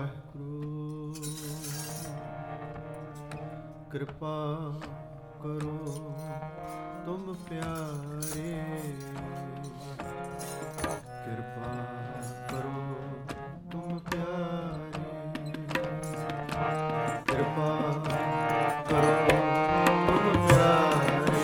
ਵਾਹਿਗੁਰੂ ਕਿਰਪਾ ਕਰੋ ਤੁਮ ਪਿਆਰੇ, ਕਿਰਪਾ ਕਰੋ ਤੁਮ ਪਿਆਰੇ, ਕਿਰਪਾ ਕਰੋ ਤੁਮ ਪਿਆਰੇ,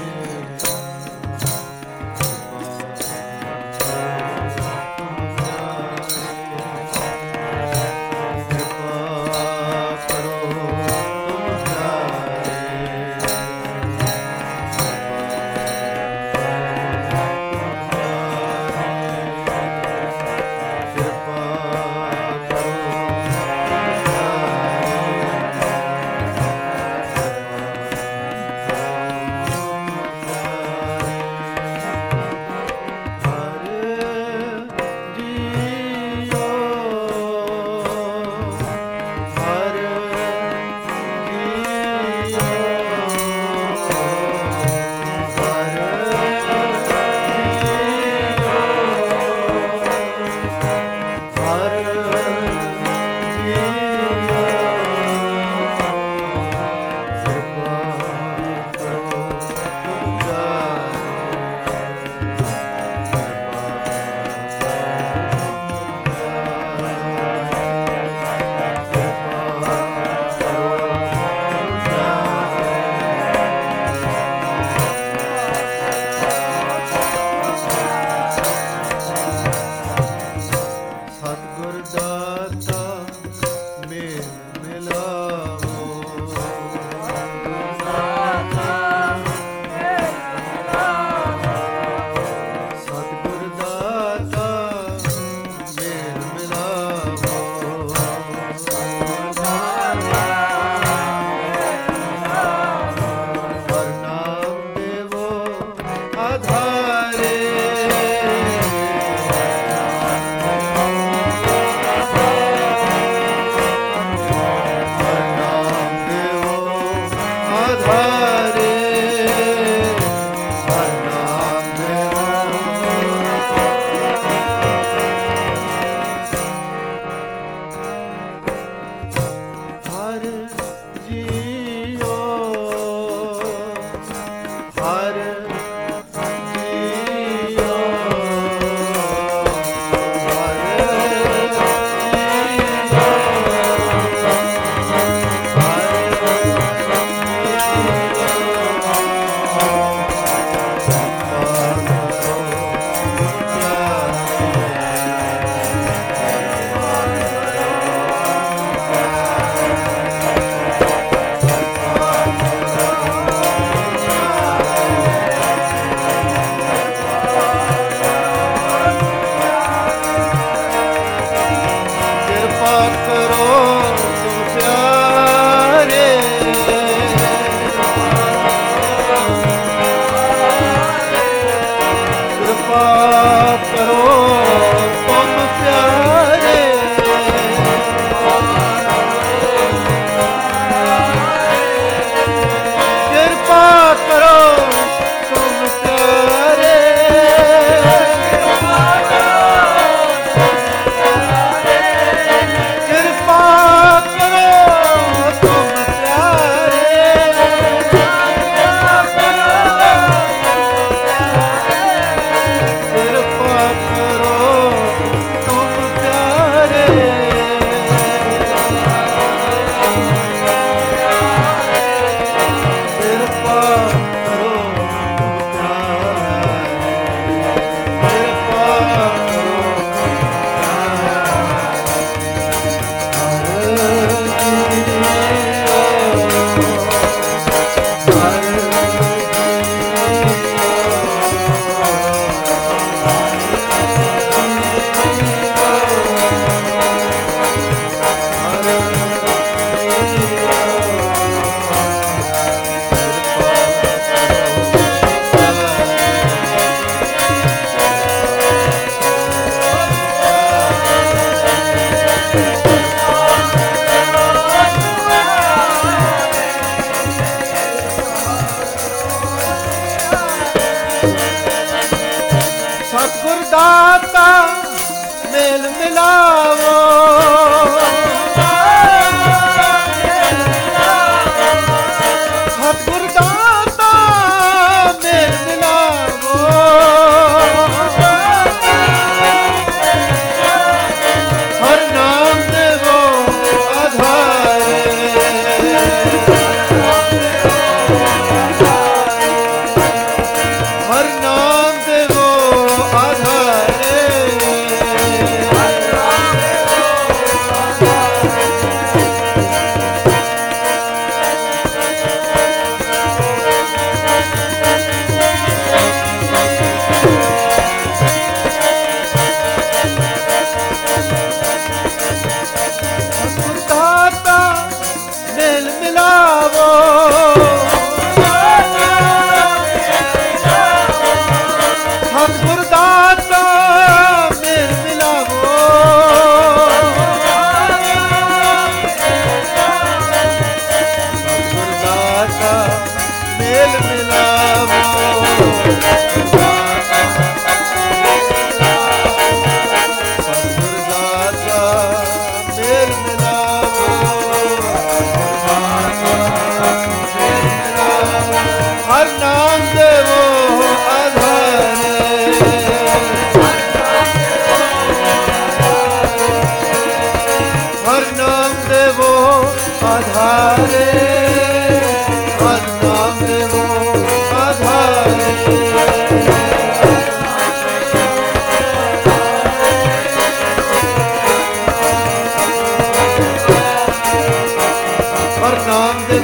ਦਾਤਾ ਮੇਲ ਮਿਲਾਵੋ।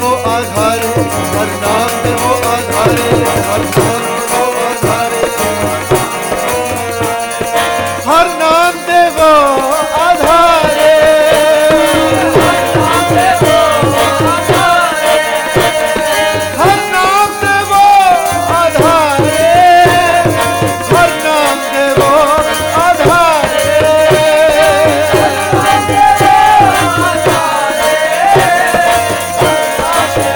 देवो आधारे, हर नाम देवो आधारे, हर नाम देवो आधारे, हर नाम देवो आधारे, हर नाम देवो आधारे, हर नाम देवो आधारे, हर नाम देवो आधारे,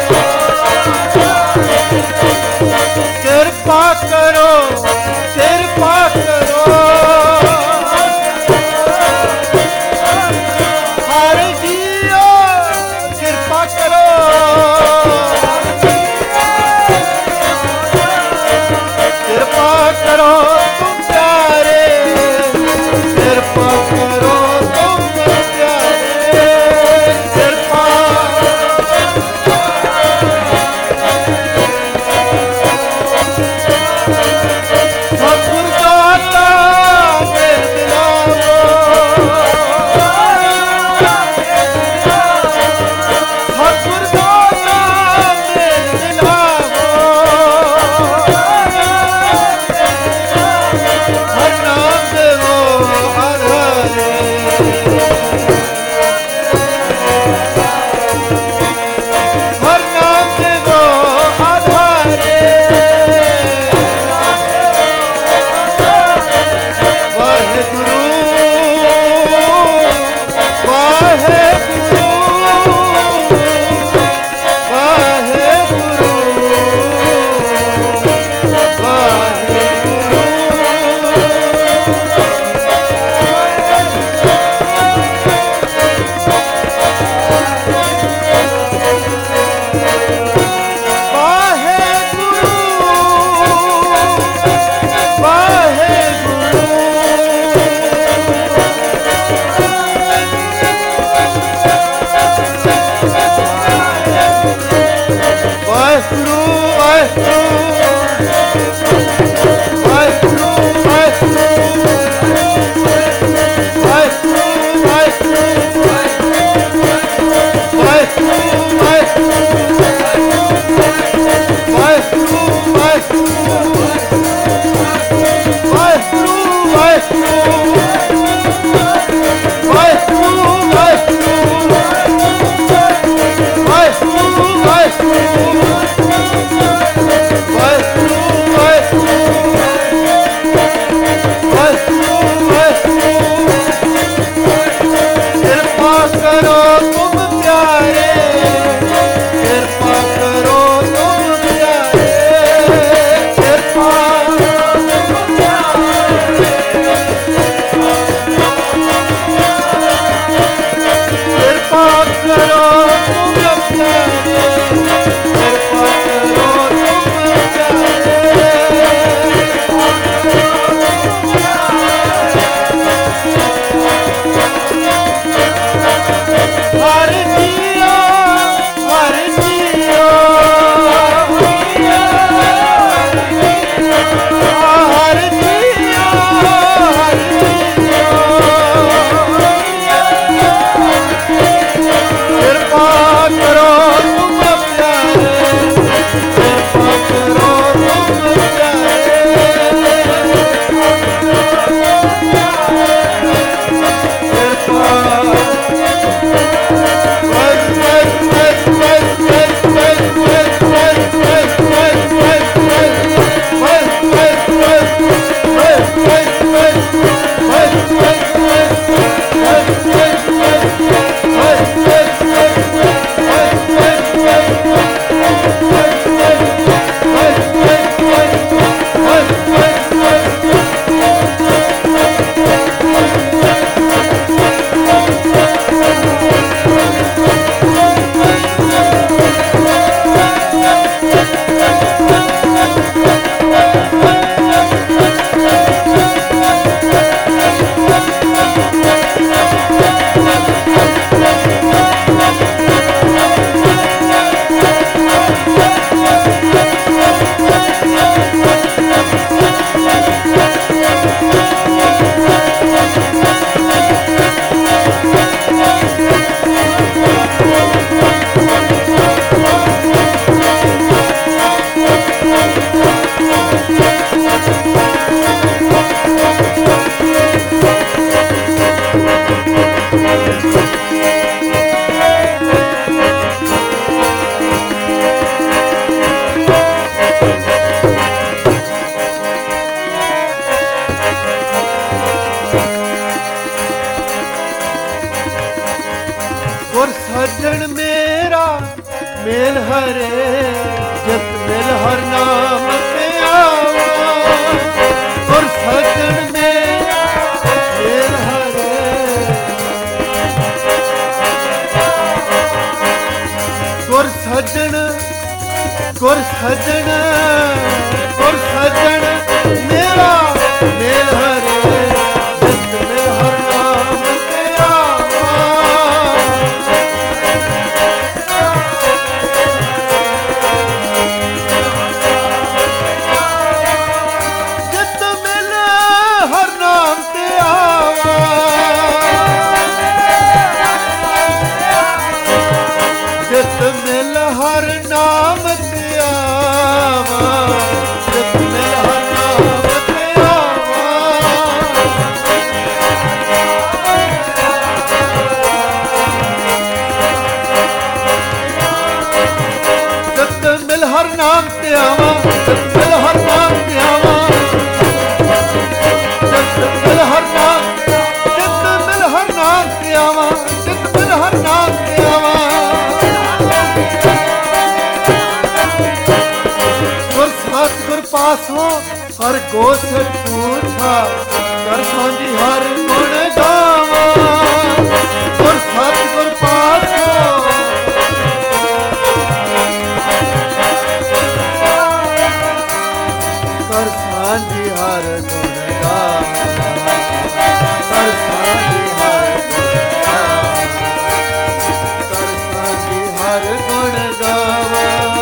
ਮੇਲ ਹਰੇ ਜਿਤ ਮਿਲ ਹਰ ਨਾਮ ਤੇ ਆਵਾ ਗੁਰ ਸਜਣ ਮੇਲ ਹਰੇ ਗੁਰ ਸਜਣ ਗੁਰ ਸਜਣ ਗੁਰ ਸਜਣ ਮੇਰਾ ਮੇਲ ਹਰੇ ਜਿਤ ਮਿਲ ਹਰ ਨਾਮ ਤੇ ਆਵਾ ਜਿਤ ਮਿਲ ਹਰ ਨਾਮ ਤੇ ਆਵਾ ਜਿਤ ਮਿਲ ਹਰ ਨਾਮ ਤੇ ਆਵਾ ਜਿਤ ਮਿਲ ਹਰ ਨਾਮ ਤੇ ਆਵਾ ਜਿਤ ਮਿਲ ਹਰ ਨਾਮ ਤੇ ਆਵਾ ਜਿਤ ਮਿਲ ਹਰ ਨਾਮ ਤੇ ਆਵਾ ਜਿਤ ਮਿਲ ਹਰ ਨਾਮ ਜਿਤ ਮਿਲ ਹਰ ਨਾਮ ਤੇ ਆਵਾ ਜਿਤ ਮਿਲ ਹਰ ਨਾਮ ਤੇ ਆਵਾ ਗੁਰ ਸਤਿਗੁਰ ਪਾਸੋਂ ਹਰ ਗੋਸਰ ਪੂਛਾ ਕਰ ਸਾਂਝੀ ਹਰ ਗੁਣ ਗਾਵਾ ਗੁਰ ਸਤਿਗੁਰ ਪਾਸੋਂ ਕਰ ਸਾਂਝੀ ਹਰ ਗੁਣ ਗਾਵਾ ਕਰ ਸਾਂਝੀ ਹਰ ਗੁਣ ਗਾਵਾ ਕਰ ਸਾਂਝੀ ਹਰ ਗੁਣ ਗਾਵਾ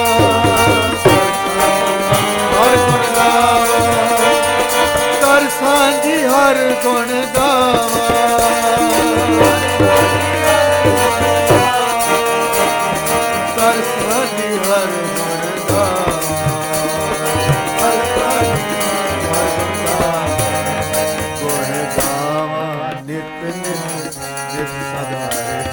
ਹਰ ਗੁਣ ਗਾਵਾ ਕਰ ਸਾਂਝੀ ਹਰ ਗੁਣ ਗਾਵਾ ਕਰ ਸਾਂਝੀ ਹਰ ਗੁਣ ਗਾਵਾ ਕਰ ਸਾਂਝੀ ਹਰ ਗੁਣ ਗਾਵਾ ਨਿਤ ਨਿਤ ਨਿਤ ਸਦਾ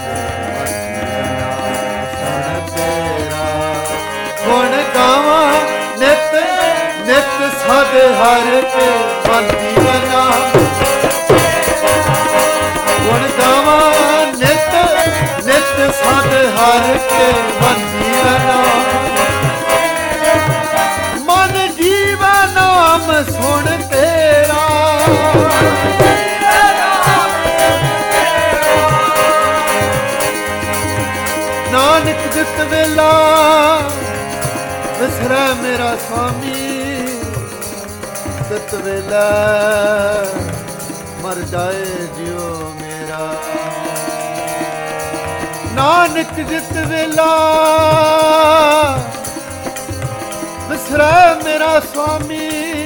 ਗੁਣ ਗਾਵਾ ਨਿਤ ਨਿਤ ਸਦ ਹਰ ਕੇ ਮਨ ਜੀਵਨਾ ਗੁਣ ਗਾਵਾ ਨਿਤ ਨਿਤ ਸਦ ਹਰ ਕੇ ਮਨ ਜੀਵਨਾ ਮਨ ਜੀਵਾ ਨਾਮ ਸੁਣ ਤੇਰਾ ਨਾਨਕ ਜਿਤ ਵੇਲਾ ਵਿਸਰੈ ਮੇਰਾ ਸੁਆਮੀ ਤਿਤ ਵੇਲਾ ਮਰ ਜਾਏ ਜਿਉ ਮੇਰਾ ਨਾਨਕ ਜਿਤ ਵੇਲਾ ਵਿਸਰੈ ਮੇਰਾ ਸੁਆਮੀ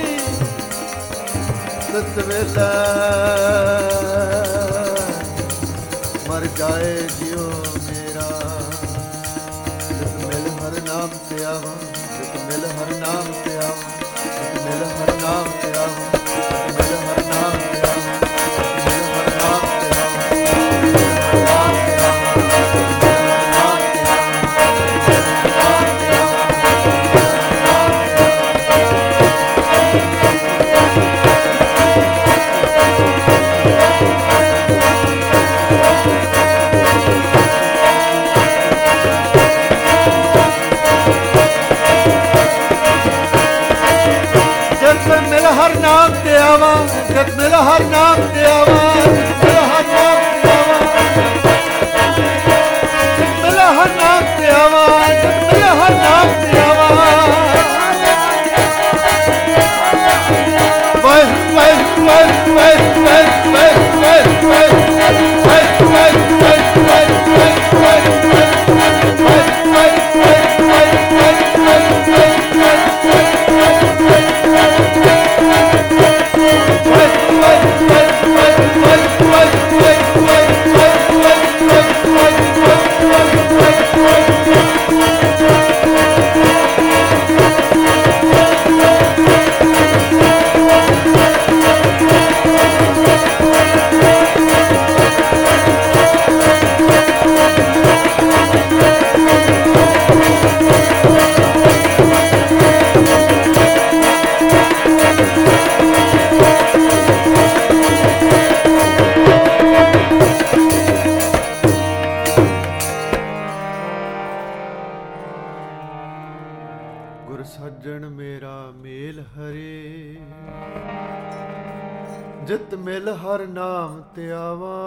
ਤਿਤ ਵੇਲਾ ਮਰ ਜਾਏ ਜਿਉ ਮੇਰਾ ਤਿਤ ਮਿਲ ਹਰ ਨਾਮ ਤੇ ਆਵਾ ਤਿਤ ਮਿਲ ਹਰ ਨਾਮ ਤੇ ਆਵਾ ਤਿਤ ਮਿਲ ਹਰ ਨਾਮ ਤੇ ਆਵਾ ਤਿਤ ਮਿਲ ਹਰ ਨਾਮ ਤੇ ਆਵਾ ਤਿਤ ਮਿਲ ਹਰ ਨਾਮ ਤੇ ਆਵਾ ਹਰ ਨਾਮ ਤੇ ਆਵਾ ਜਦ ਮੇਰਾ ਹਰ ਨਾਮ ਤੇ ਆਵਾ ਮੇਰਾ ਹਰ ਨਾਮ ਤੇ ਆਵਾ ਜਦ ਮੇਰਾ ਹਰ ਨਾਮ ਤੇ ਆਵਾ ਜਦ ਮੇਰਾ ਹਰ ਨਾਮ ਤੇ ਆਵਾ ਵਾਹਿ ਹਰੇ ਜਿਤ ਮਿਲ ਹਰ ਨਾਮ ਤੇ ਆਵਾਂ,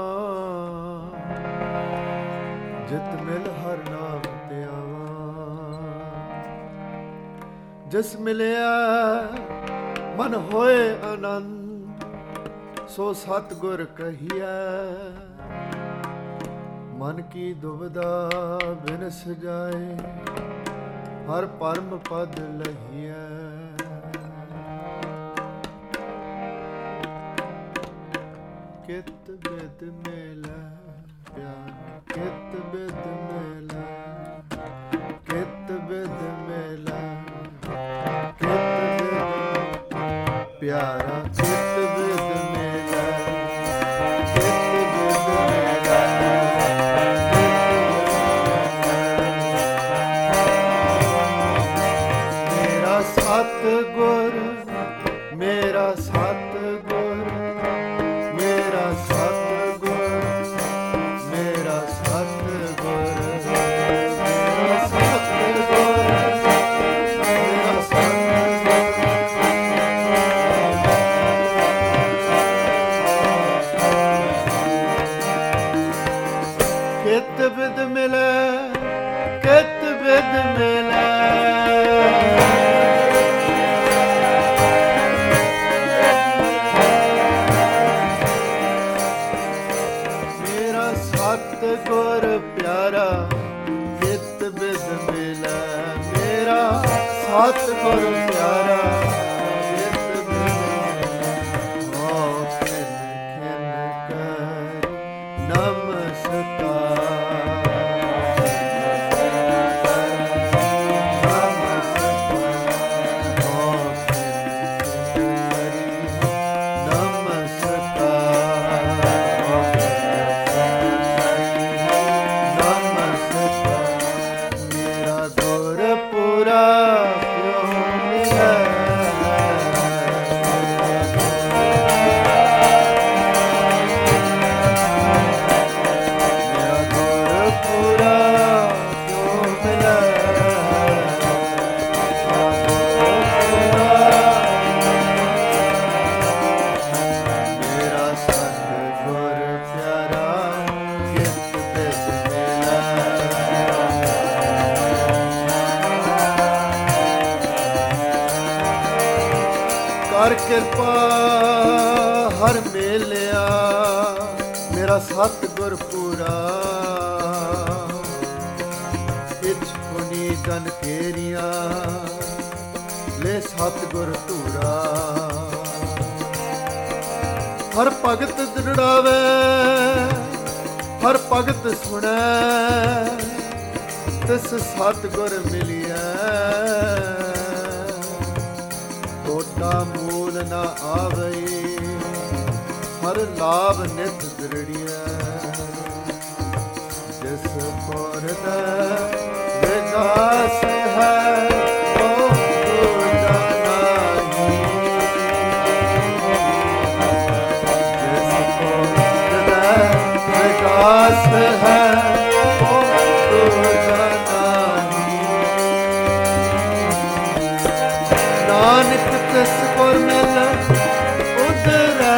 ਜਿਤ ਮਿਲ ਹਰ ਨਾਮ ਤੇ ਆਵਾਂ। ਜਿਸ ਮਿਲਿਆ ਮਨ ਹੋਏ ਆਨੰਦ, ਸੋ ਸਤਿਗੁਰ ਕਹੀਐ। ਮਨ ਕੀ ਦੁਬਿਧਾ ਬਿਨਸ ਜਾਏ, ਹਰ ਪਰਮ ਪਦ ਲਹੀਐ। ਕਿਤ ਬਿਦ ਮਿਲੈ ਪਿਆਰ, ਕਿਤ ਬਿਦ ਮਿਲੈ, ਕਿਤ ਬਿਦ ਮਿਲੈ, ਕਿਤ ਬਿਦ ਪਿਆਰਾ, ਕਿਤ ਬਿਦ ਮਿਲੈ, ਕਿਤ ਬਿਦ ਮਿਲੈ। ਮੇਰਾ ਸਤਿਗੁਰ, ਮੇਰਾ ਸਤਿਗੁਰ, ਮੇਰਾ ਸਤਿਗੁਰ, ਮੇਰਾ ਸਤਿਗੁਰ, ਮੇਰਾ ਸਤਿਗੁਰ, ਮੇਰਾ ਸਤਿਗੁਰ। ਕਿਤ ਬਿਦ ਮਿਲੈ, ਕਿਤ ਬਿਦ ਮਿਲੈ। ਸਤਿਗੁਰ ਪਿਆਰਾ, ਕਿਤ ਬਿਦ ਮਿਲੈ। ਮੇਰਾ ਸਤਿਗੁਰ ਪਿਆਰਾ, ਕਿਤ ਬਿਦ ਮਿਲੈ। ਹੋ ਖਿਨ ਖਿਨ ਕਰ ਨਮਸਕਾਰ, ਕਰ ਕਿਰਪਾ ਹਰ ਮੇਲਿਆ, ਮੇਰਾ ਸਤਿਗੁਰ ਪੂਰਾ। ਇਛ ਪੁਨੀ ਜਨ ਕੇਰੀਆਂ, ਲੈ ਸਤਿਗੁਰ ਧੂਰਾ। ਹਰ ਭਗਤ ਦ੍ਰਿੜਾਵੇ, ਹਰ ਭਗਤ ਸੁਣੈ, ਤਿਸ ਸਤਿਗੁਰ ਮਿਲਿਐ। ਟੋਟਾ ਮੂਲ ਨਾ ਆਵਈ, ਹਰ ਲਾਭ ਨਿਤ ਦ੍ਰਿੜੀਐ। ਜਿਸ ਪੁਰਖ ਵਿਗਾਸ ਹੈ, ਉਹ ਦੂਜਾ ਨਾਹੀ। ਜਿਸ ਪੁਰਖ ਵਿਗਾਸ ਹੈ, ਉਹ ਦੂਜਾ ਨਾਹੀ। ਨਾਨਕ ਤਿਸ ਗੁਰ ਮਿਲ ਉਧਰੈ,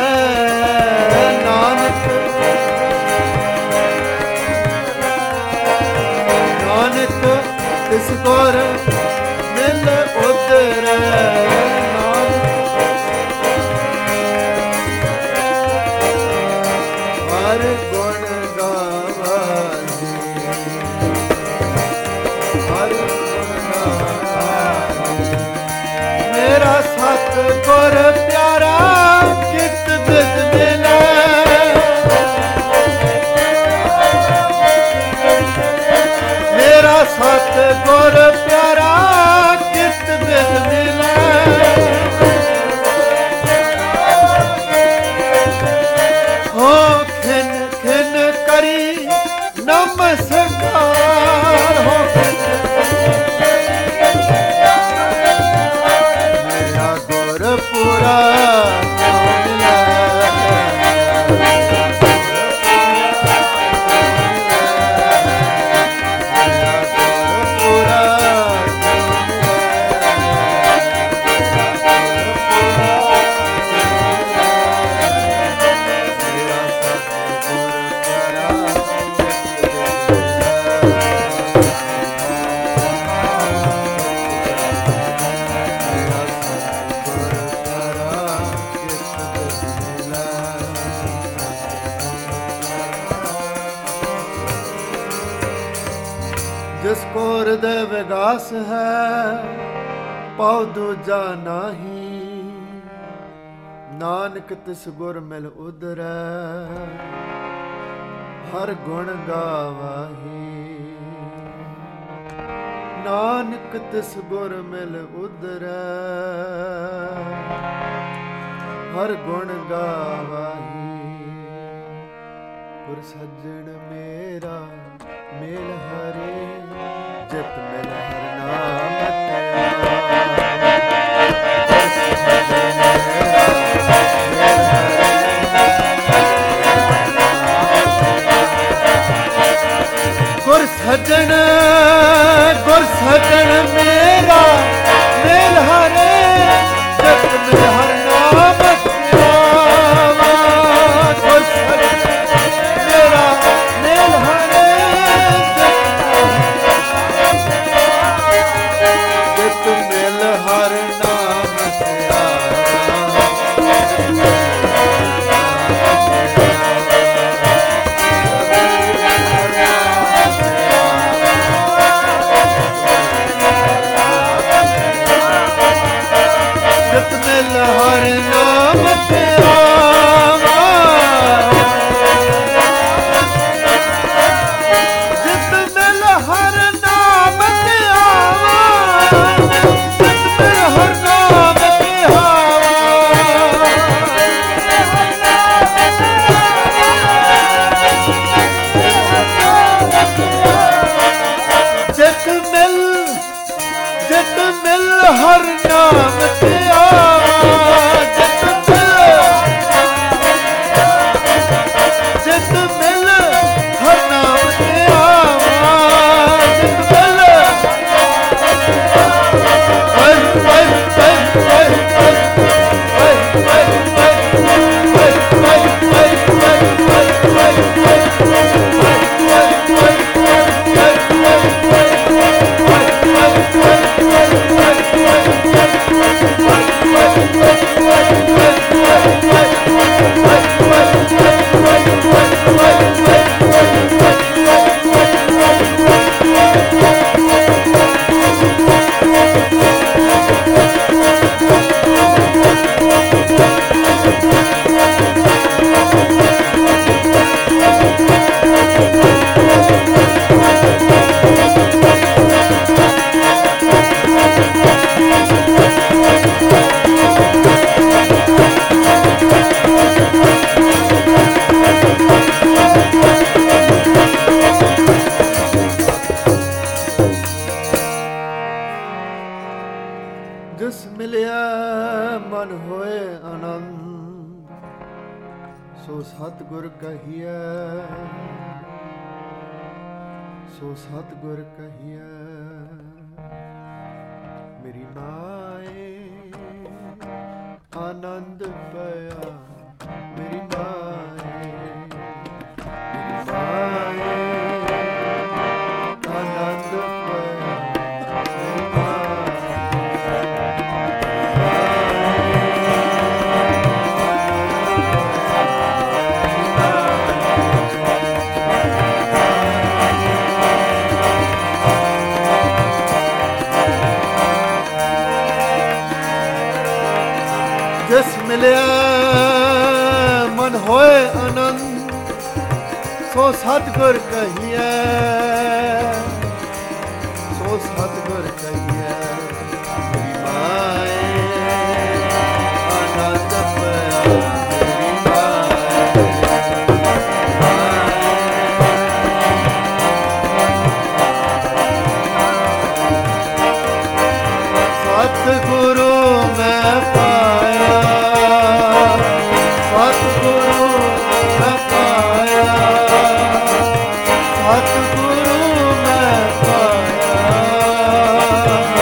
ਨਾਨਕ ਨਾਨਕ ਤਿਸ ਗੁਰ ਮਿਲ ਉਧਰੈ। ਹਰ ਗੁਣ ਗਾਵੀ, ਹਰ ਗੁਣ ਗਾਵੀ। ਮੇਰਾ ਸਤਿਗੁਰ ਪਿਆਰਾ, ਕਿਤ ਬਿਦ ਮਿਲੈ। ਮੇਰਾ ਸਤਿਗੁਰ ਪਿਆਰਾ, ਕਿਤ ਬਿਦ ਮਿਲੈ। ਹੋ ਖਿਨ ਖਿਨ ਕਰੀ ਨਮਸਕਾਰ, ਹੋ ਮੇਰਾ ਗੁਰ ਪੂਰਾ ਮਿਲੈ। ਮੇਰਾ ਗੁਰ ਪੂਰਾ ਜਿਸ ਕੋ ਹਿਰਦੈ ਵਿਗਾਸ ਹੈ ਪਉ ਦੂਜਾ ਨਾਹੀ, ਨਾਨਕ ਤਿਸ ਗੁਰ ਮਿਲ ਉਧਰੈ ਹਰ ਗੁਣ ਗਾਵਾਹੀ। ਨਾਨਕ ਤਿਸ ਗੁਰ ਮਿਲ ਉਧਰੈ ਹਰ ਗੁਣ ਗਾਵਾਹੀ। ਗੁਰ ਸੱਜਣ ਮੇਰਾ ਮੇਲ ਹਰੇ ਜਿਤ ਮਿਲ ਹਰ ਨਾਮ ਗੁਰ ਸੱਜਣ ਮੇਰਾ ਮੇਲ ਹਰੇ ਜਿਤ ਮਿਲ ਹਰ ਨਾਮ ਧਿਆਵਾ। ਗੁਰ ਸੱਜਣ ਮੇਰਾ ਮੇਲ ਹਰੇ ਜਿਤ ਮਿਲ ਹਰ ਨਾਮ ਧਿਆਵਾ। ਜਿਤ ਮਿਲ ਹਰ ਨਾਮ ਧਿਆਵਾ। ਜਿਤ ਮਿਲ ਹਰ ਨਾਮ ਧਿਆਵਾ। ਜਿਤ ਮਿਲ ਹਰ ਨਾਮ ਧਿਆਵਾ। ਜਿਤ ਮਿਲ ਹਰ ਨਾਮ ਧਿਆਵਾ। ਜਿਤ ਮਿਲ ਹਰ ਨਾਮ ਧਿਆਵਾ। ਜਿਤ ਮਿਲ ਜਿਸ ਮਿਲਿਆ ਮਨ ਹੋਏ ਆਨੰਦ ਸੋ ਸਤਿਗੁਰ ਕਹੀਐ। ਸੋ ਸਤਿਗੁਰ ਕਹੀਐ। ਮੇਰੀ ਮਾਏ ਆਨੰਦ ਪਿਆ। ਮੇਰੀ ਮਾਏ ਆਨੰਦ ਪਿਆ। ਜਿਸ ਮਿਲਿਆ ਮਨ ਹੋਏ ਆਨੰਦ ਸੋ ਸਤਿਗੁਰ ਕਹੀਐ। ਸੋ ਸਤਿਗੁਰ ਕਹੀਐ। ਮੇਰੀ ਮਾਏ ਆਨੰਦ ਪਿਆ। ਮੇਰੀ ਮਾਏ ਸਤਿਗੁਰੂ ਮੈਂ ਪਾਇਆ। ਸਤਿਗੁਰੂ ਮੈਂ ਪਾਇਆ। ਸਤਿਗੁਰੂ ਮੈਂ ਪਾਇਆ।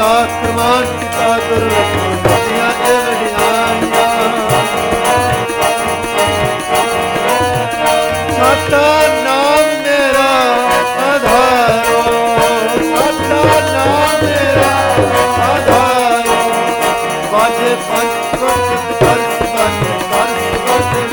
ਕੀਤਾ ਕਰਮਾਨ ਕੀਤਾ ਗੁਰੂ ਦੀਆਂ ਇਹ ਵਡਿਆਈਆਂ ਸਾਡਾ ਨਾਮ ਮੇਰਾ ਆਧਾਰੋ ਸਾਡਾ ਨਾਮ ਮੇਰਾ ਆਧਾਰੋ ਬਾਜੇ ਪੰਜ ਵਕਤ ਦਰਸ ਬਾਜੇ ਦਰਸ ਬਾਜੇ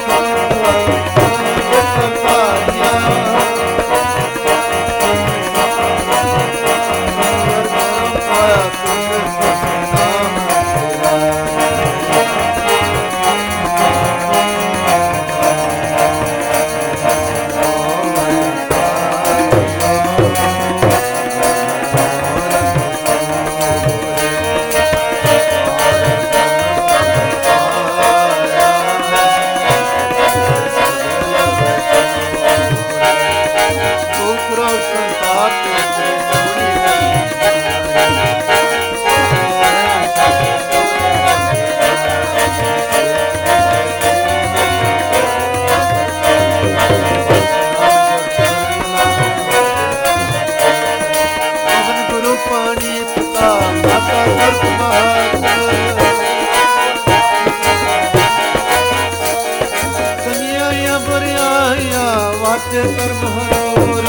ਵਾਟੇ ਕਰਮ ਹਰੋਰ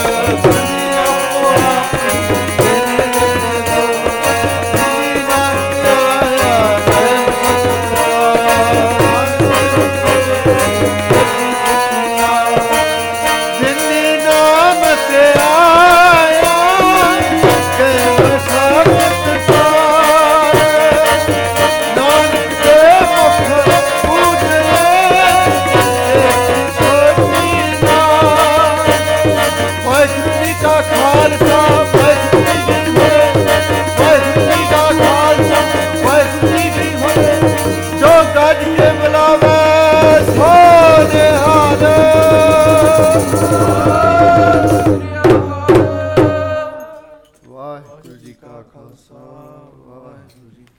ਵਾਹਿਗੁਰੂ ਜੀ ਕਾ ਖਾਲਸਾ ਵਾਹਿਗੁਰੂ ਜੀ